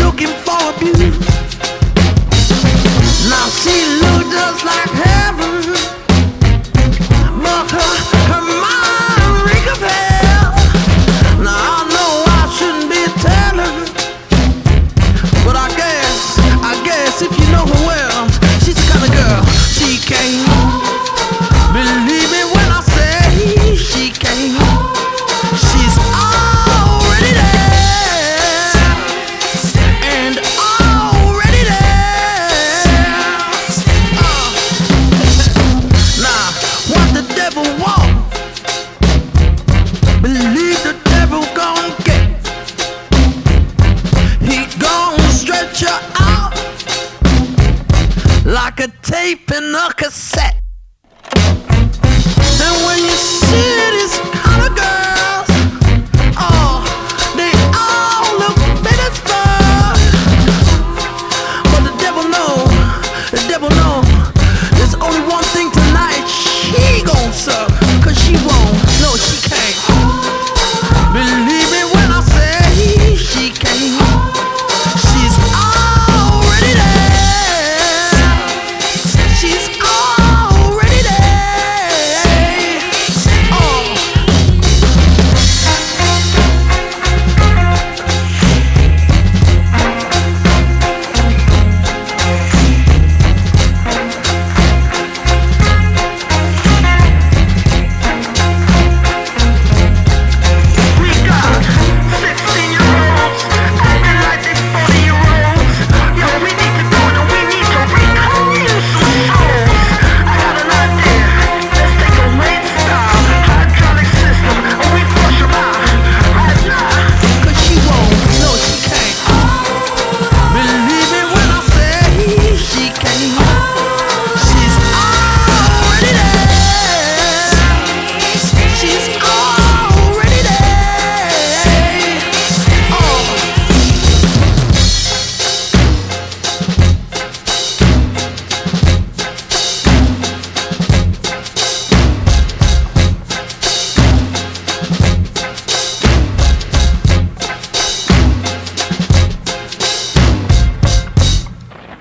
looking for abuse. Now she looked just like heaven, but her mind ring a bell. Now I know I shouldn't be telling, but I guess if you know her well, she's the kind of girl. She can't believe me when I say she can't. She's already there and already there. Now, what the devil want, believe the devil gon' get. He gon' stretch you out like a tape in a cassette.